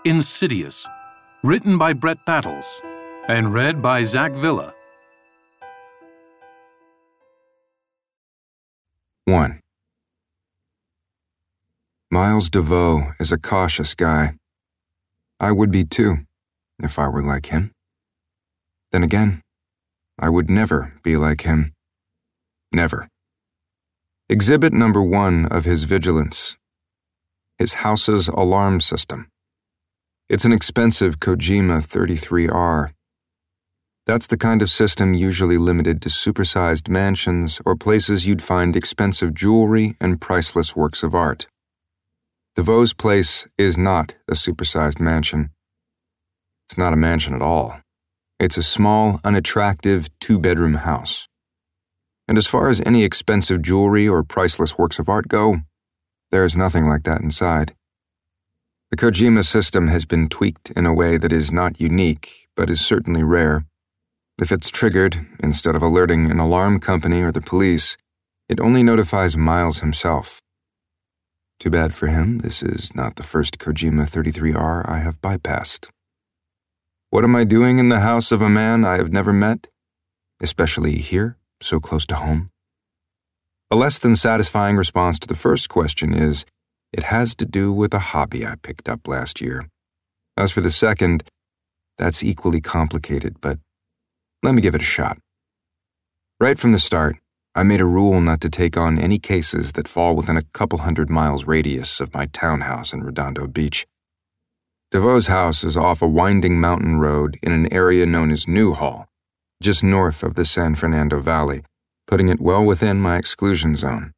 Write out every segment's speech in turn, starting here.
Insidious, written by Brett Battles, and read by Zach Villa. 1. Miles DeVoe is a cautious guy. I would be too, if I were like him. Then again, I would never be like him. Never. Exhibit number 1 of his vigilance. His house's alarm system. It's an expensive Kojima 33R. That's the kind of system usually limited to supersized mansions or places you'd find expensive jewelry and priceless works of art. DeVoe's place is not a supersized mansion. It's not a mansion at all. It's a small, unattractive 2-bedroom house. And as far as any expensive jewelry or priceless works of art go, there is nothing like that inside. The Kojima system has been tweaked in a way that is not unique, but is certainly rare. If it's triggered, instead of alerting an alarm company or the police, it only notifies Miles himself. Too bad for him, this is not the first Kojima 33R I have bypassed. What am I doing in the house of a man I have never met? Especially here, so close to home? A less than satisfying response to the first question is, it has to do with a hobby I picked up last year. As for the second, that's equally complicated, but let me give it a shot. Right from the start, I made a rule not to take on any cases that fall within a couple 100 miles radius of my townhouse in Redondo Beach. DeVoe's house is off a winding mountain road in an area known as Newhall, just north of the San Fernando Valley, putting it well within my exclusion zone.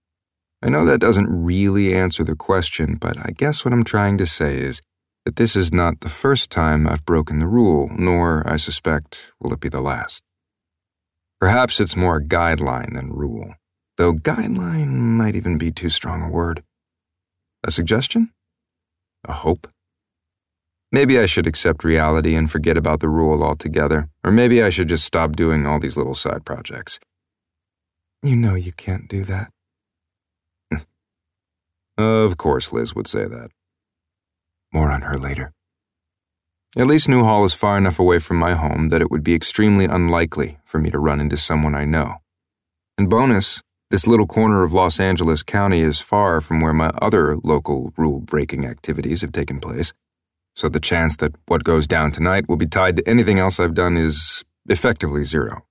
I know that doesn't really answer the question, but I guess what I'm trying to say is that this is not the first time I've broken the rule, nor, I suspect, will it be the last. Perhaps it's more a guideline than rule, though guideline might even be too strong a word. A suggestion? A hope? Maybe I should accept reality and forget about the rule altogether, or maybe I should just stop doing all these little side projects. You know you can't do that. Of course Liz would say that. More on her later. At least Newhall is far enough away from my home that it would be extremely unlikely for me to run into someone I know. And bonus, this little corner of Los Angeles County is far from where my other local rule-breaking activities have taken place, so the chance that what goes down tonight will be tied to anything else I've done is effectively zero.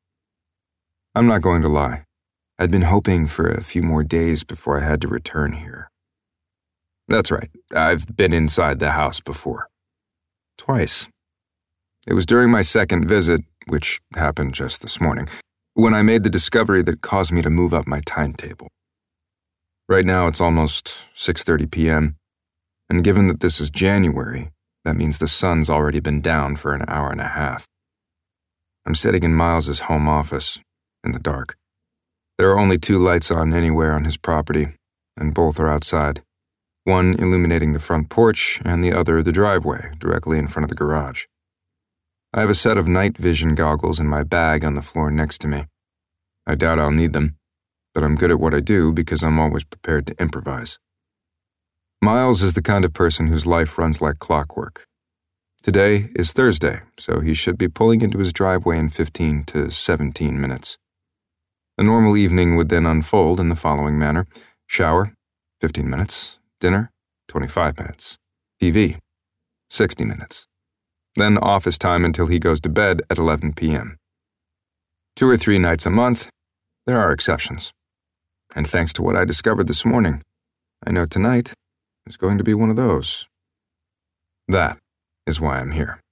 I'm not going to lie. I'd been hoping for a few more days before I had to return here. That's right, I've been inside the house before. Twice. It was during my second visit, which happened just this morning, when I made the discovery that caused me to move up my timetable. Right now it's almost 6:30 p.m., and given that this is January, that means the sun's already been down for an hour and a half. I'm sitting in Miles's home office, in the dark. There are only 2 lights on anywhere on his property, and both are outside. One illuminating the front porch and the other the driveway, directly in front of the garage. I have a set of night vision goggles in my bag on the floor next to me. I doubt I'll need them, but I'm good at what I do because I'm always prepared to improvise. Miles is the kind of person whose life runs like clockwork. Today is Thursday, so he should be pulling into his driveway in 15 to 17 minutes. A normal evening would then unfold in the following manner: shower, 15 minutes, dinner, 25 minutes, TV, 60 minutes. Then office time until he goes to bed at 11 p.m. 2 or 3 nights a month, there are exceptions. And thanks to what I discovered this morning, I know tonight is going to be one of those. That is why I'm here.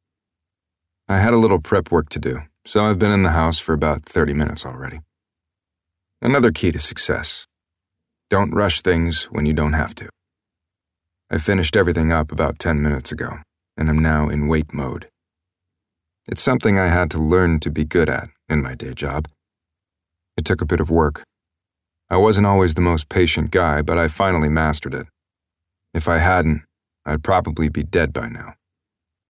I had a little prep work to do, so I've been in the house for about 30 minutes already. Another key to success: don't rush things when you don't have to. I finished everything up about 10 minutes ago, and am now in wait mode. It's something I had to learn to be good at in my day job. It took a bit of work. I wasn't always the most patient guy, but I finally mastered it. If I hadn't, I'd probably be dead by now.